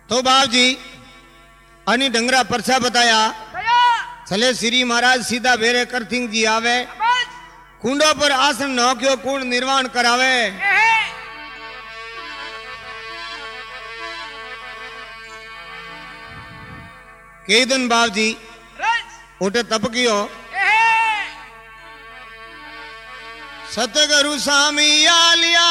तो बाप जी अनि डंगरा परछा बताया चले श्री महाराज सीधा बेरे करथिंग जी आवे कुंडो पर आसन न क्यों कुंड निर्माण करावे कई दिन बाप जी उठे तप कियो सतगुरु स्वामी आलिया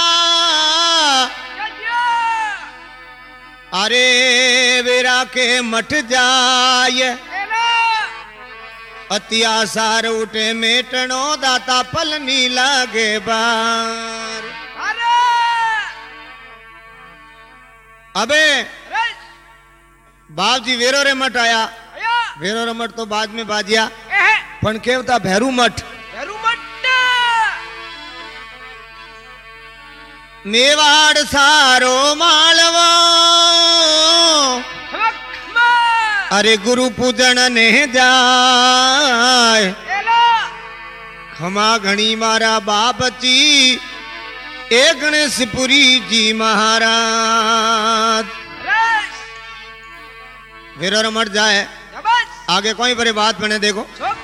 अरे वेरा के मठ जाय अत्याचार उठे मेटनो दाता पल नी लागे बार अबे बाप जी वेरो रे मठ आया वेरो रे मठ तो बाद में बाजिया पण केवता भैरू मठ मेवाड़ सारो मालवो अरे गुरु पूजन ने जाय खमा घणी मारा बापची ए गणेशपुरी जी महाराज वीरो रमट जाए आगे कोई परे बात बने देखो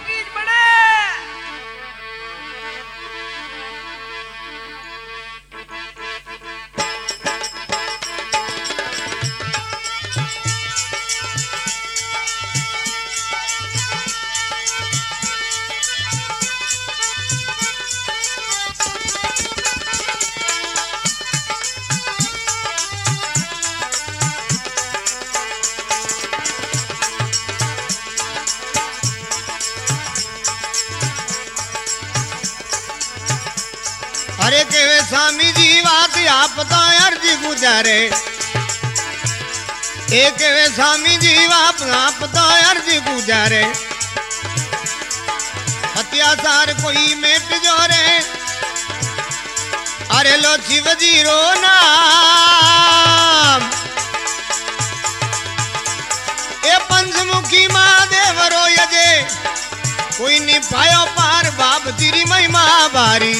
अरे केवे स्वामी जी बात आप तो अर्जी गुजारे एक केवे स्वामी जी आप तो अर्जी गुजारे अत्याचार कोई मेट जोरे अरे लो शिव जी रो नाम ए पंचमुखी महादेव रो यजे कोई नहीं पायो पार बाप तेरी महिमा भारी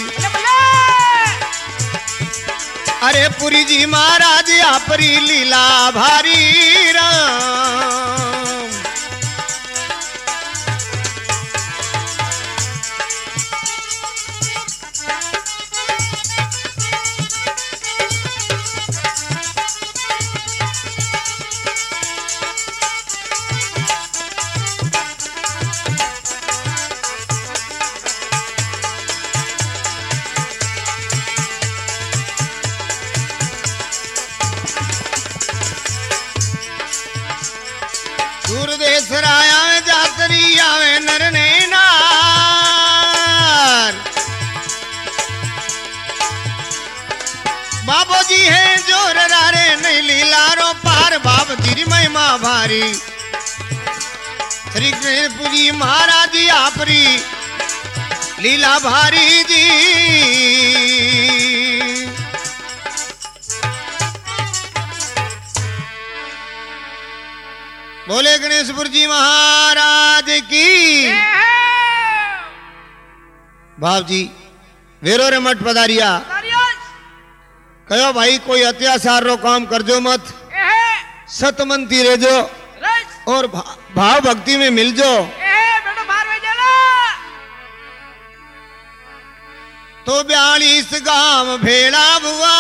अरे पुरी जी महाराज आपरी लीला भारी राम देश राया जातरी आवे नर ने नार बाबू जी है जोर रारे नहीं लीलारो पार बाप तेरी महिमा भारी श्री कृष्णपुरी महाराज जी आपरी लीला भारी जी बोले गणेशपुर जी महाराज की बाप जी वेरो रे मठ पधारिया कहो भाई कोई अत्याचार रो काम करजो मत सतमंती रेजो और भाव भक्ति में मिलजो तो 42 गांव भेड़ा बुआ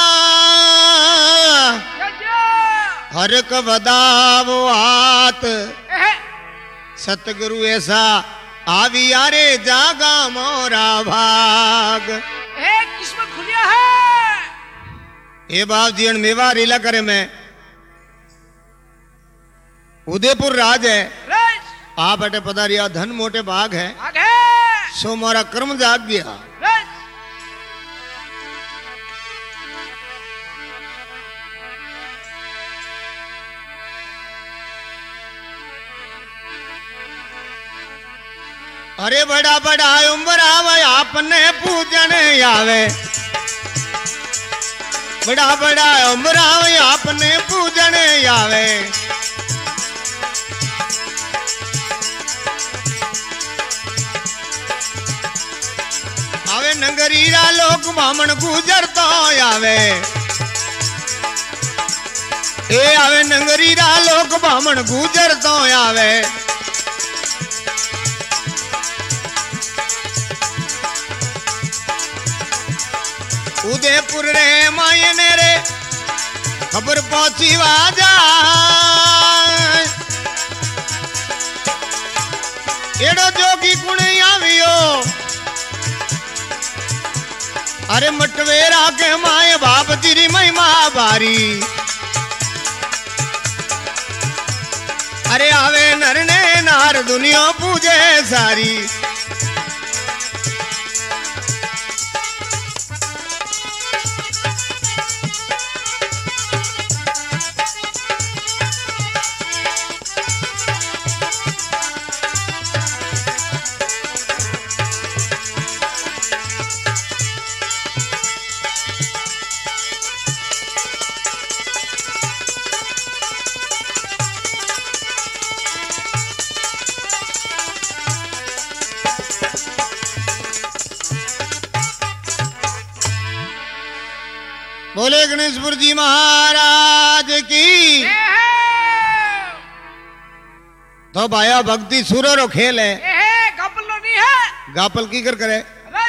हर कबदावो हाथ सतगुरु ऐसा आवी यारे जागा मोरा भाग किस्मत खुलिया है ये बाप जी मेवा रीला करे मैं उदयपुर राज है आप अटे पधारिया धन मोटे भाग है सो मारा कर्म जाग गया अरे बड़ा बड़ा उम्र आवे आपने पूजन आवे बड़ा बड़ा उम्र आवे आपने पूजन आवे आवे नगरीरा लोग बामण गुजर तो आवे ए आवे नंगरी रा लोक बामण गुजर तो आवे उदयपुर रे मायने रे खबर पहुंची वाजा एड़ो जोगी कुण आवियो अरे मटवेरा के माए बाप तेरी महिमा बारी अरे आवे नर ने नार दुनिया पूजे सारी बोले गणेशपुर जी महाराज की। तो भाया भक्ति सुरो रो खेल है, गापल नहीं है, गापल की कर करे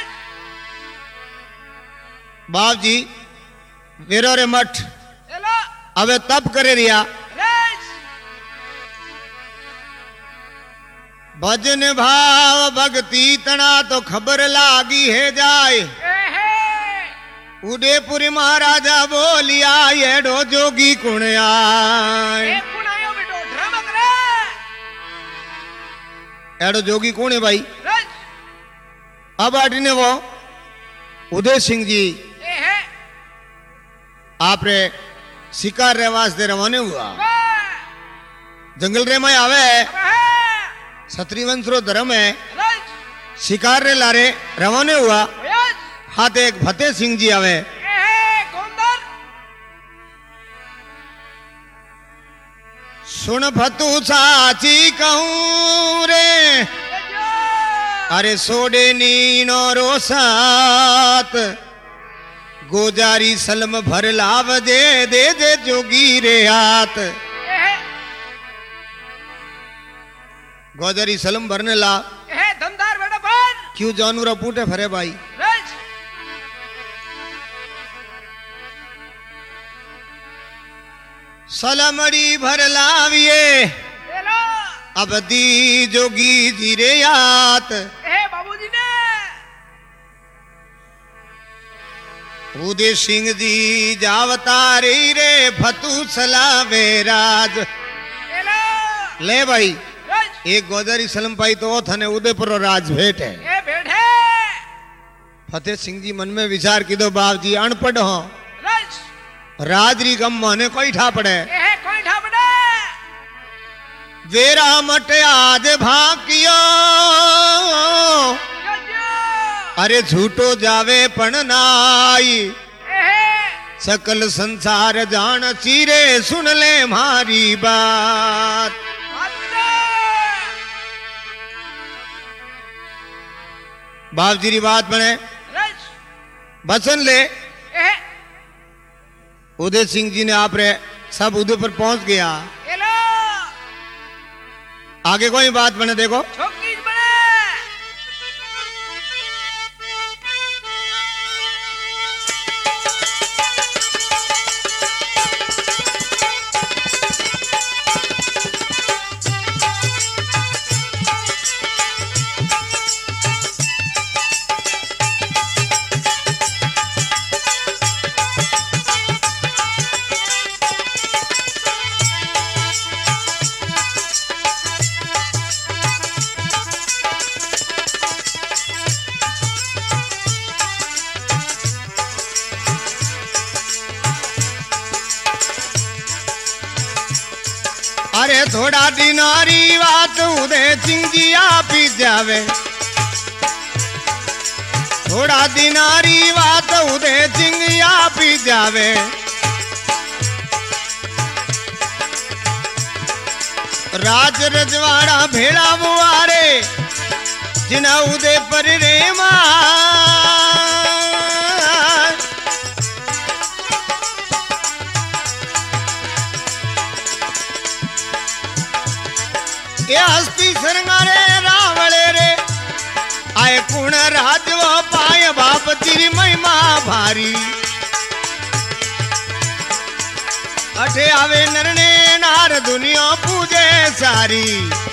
बाप जी वेरो रे मठ अबे तब करे रिया भजन भाव भक्ति तना तो खबर लागी है जाए उदयपुरी महाराजा बोलिया येडो जोगी कुण आए एडो जोगी कौन है भाई? अब आटिने वो उदय सिंह जी आपरे शिकार रे वास्ते रवाने हुआ जंगल रे में आवे क्षत्रिय वंश रो धर्म है शिकार रे लारे रवाने हुआ हाथ एक फतेह सिंह जी आवे सुन फतू साची कहूं रे अरे सोडे नीनो रो सात गोजारी सलम भर लाव दे दे दे जोगी रे हाथ गोजारी सलम भरने ला धंधार बेटा पर क्यों जानवर पूटे फरे भाई सलमड़ी भर लाविए अब दी जोगी जीरे यात बाबूजी ने उदय सिंह जी जावतारी रे फतू सलावे राज ले भाई एक गोदारी सलम पाई तो थने उदयपुर राज भेट है फतेह सिंह जी मन में विचार की दो बाप जी अनपढ़ हो राजरी गम माने कोई ठा पड़े वेरा मट आज भाकियो अरे झूठो जावे पण नाई सकल संसार जान चीरे सुन ले मारी बात बाप जी री बात बने बचन ले उदय सिंह जी ने आप रे सब उदय पर पहुंच गया आगे कोई बात बने देखो अरे थोड़ा दिनारी बात उदय सिंह जी आप ही जावे थोड़ा दिनारी बात उदय सिंह आप ही जावे राज रजवाड़ा भेड़ा बुआरे जिना उदय पर रे ये हस्ती सरंगारे रावले रे आए कुण राज वो पाए बाप तेरी महिमा भारी अठे आवे नरने नार दुनिया पूजे सारी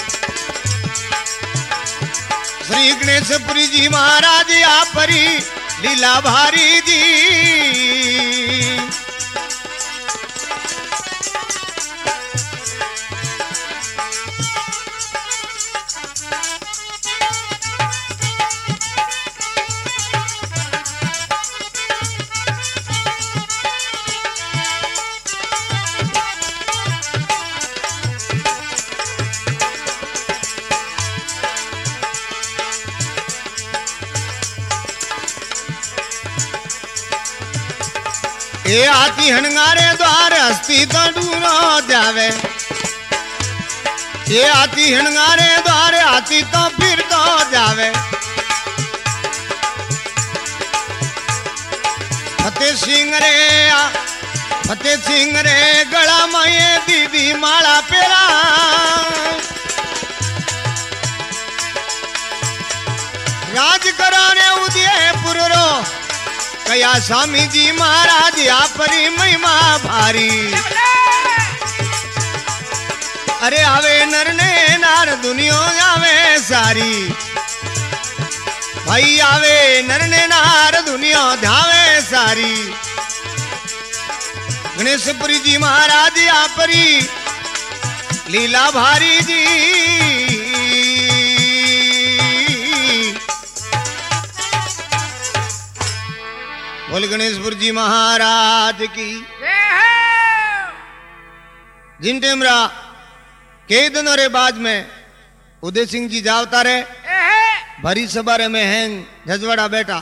श्री गणेशपुरी जी महाराज आपरी लीला भारी जी ये आती हनगारे द्वार हस्ती तो दूरो जावे ये आती हनगारे द्वार आती तो फिर तो जावे फतेह सिंह रे गला माये दीदी माला पेरा राज कराने उदयपुर रो कया स्वामी जी महाराज आपरी महिमा भारी अरे आवे नरने नार दुनिया आवे सारी भाई आवे नरने नार दुनिया धावे सारी गणेशपुरी जी महाराज आपरी लीला भारी जी बोल गणेशपुर जी महाराज की जिन टेमरा के दिनों रे बाद में उदय सिंह जी जावता रे भरी सबारे में हैंग झजवाड़ा बेटा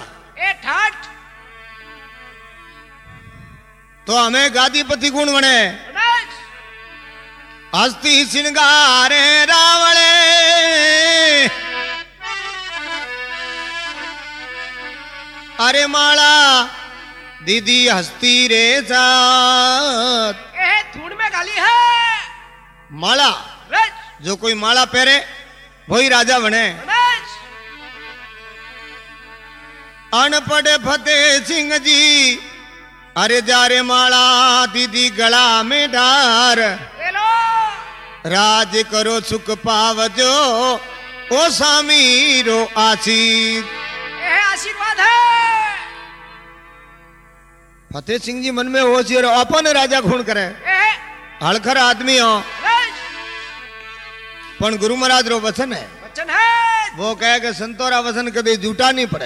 तो हमें गादीपति गुण बने हस्ती सिंगारे रावणे अरे माला दीदी हस्ती रे साथ थूड़ में गाली है माला जो कोई माला पहरे वही राजा बने अनपढ़ फतेह सिंह जी अरे जा रे माला दीदी गला में डार राज करो सुख पावजो ओ स्वामी रो आशीर्वाद है फतेह सिंह जी मन में हो सी अपन राजा खून करे हड़खर आदमी हो पण गुरु महाराज रो वचन है वो कहे कि संतोरा वचन कभी झूठा नहीं पड़े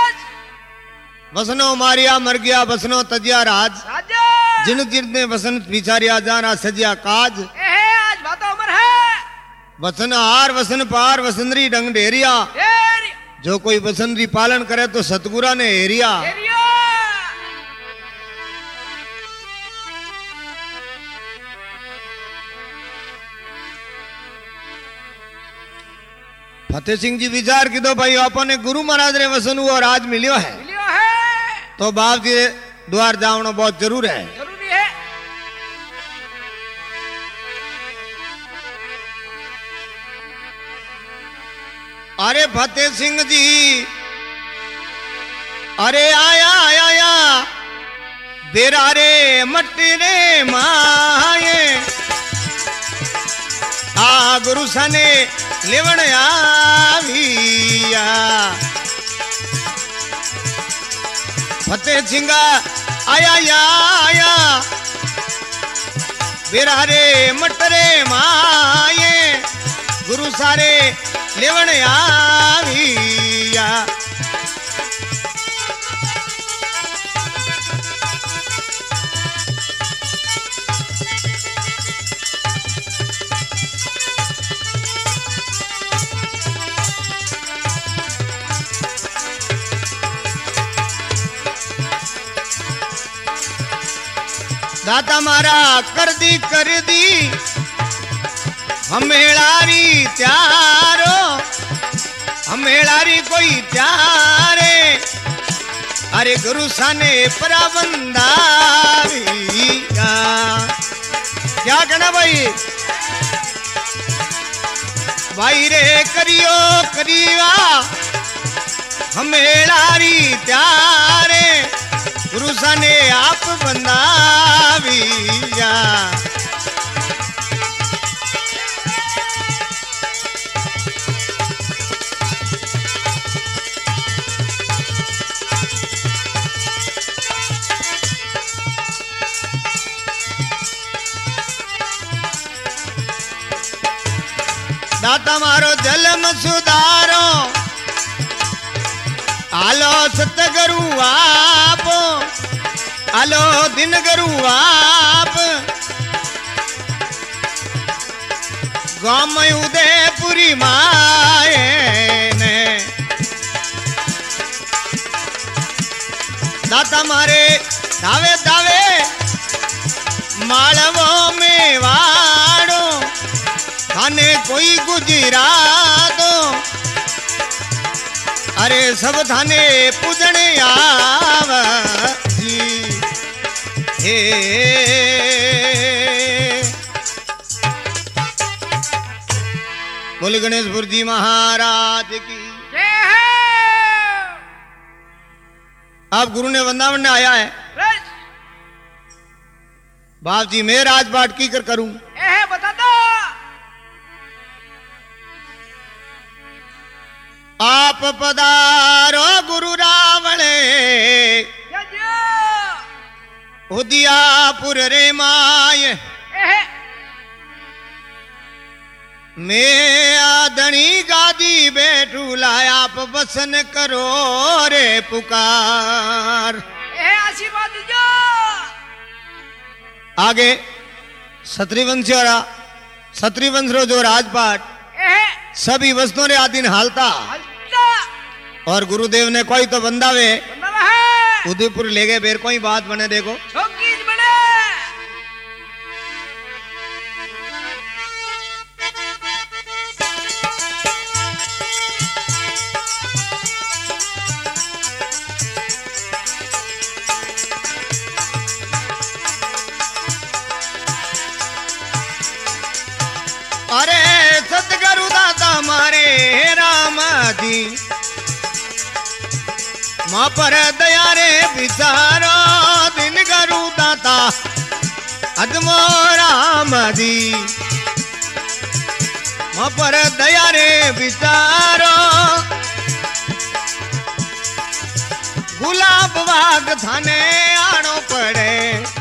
वसनो मारिया मर गया वसनो तजिया राज जिन जिन ने वसन विचारिया जाना सजिया काज आज बात उम्र है वसन हार वसन पार वसनरी डंग ढेरिया जो कोई वसनरी पालन करे तो सतगुरा ने हेरिया फतेह सिंह जी विचार की दो भाई अपने गुरु महाराज ने वसन हुआ और आज मिलियो है तो बाप जी द्वार जावना बहुत जरूर है जरूरी है अरे फतेह सिंह जी अरे आया आया बेरा रे मट्टी रे माये आ गुरु सने लेवण आविया फतेह सिंह आया या आया बेरा रे मटरे माये गुरु सारे लेवण आविया दाता मारा कर दी हमेलारी त्यारो हमेलारी कोई त्यारे अरे गुरु साने पराबंदा क्या कहना भाई भाई रे करियो करिया हमेलारी त्यारे गुरुसा ने आप बंदाविया दाता मारो जलम सुधारो आलो सतगुरु आप आलो दिन गुरु आप गाँव में उदयपुरी माए ने दाता मारे दावे दावे मालवो में वाड़ो थाने कोई गुजरात अरे सब थाने पूजने आव जी हे बोले गणेशपुर जी महाराज की जय है। आप गुरु ने वृंदावन में आया है बाप जी मैं राजपाट की कर करूं बता दो। आप पधारो गुरु रावणे उदियापुर रे माय मैं आदनी गादी बैठू लाया आप बसन करो रे पुकार आशीर्वाद दीजो। आगे क्षत्रिवंश रो जो राजपाट सभी वस्तुओं रे आदिन हालता और गुरुदेव ने कोई तो बंदावे उदयपुर ले गए बेर कोई बात बने देखो अरे सतगुरु दाता मारे राम जी माँ पर दया रे विचारो दिन गुरु दाता अदमो राम जी माँ पर दया रे विचारो गुलाब बाग थाने आनो पड़े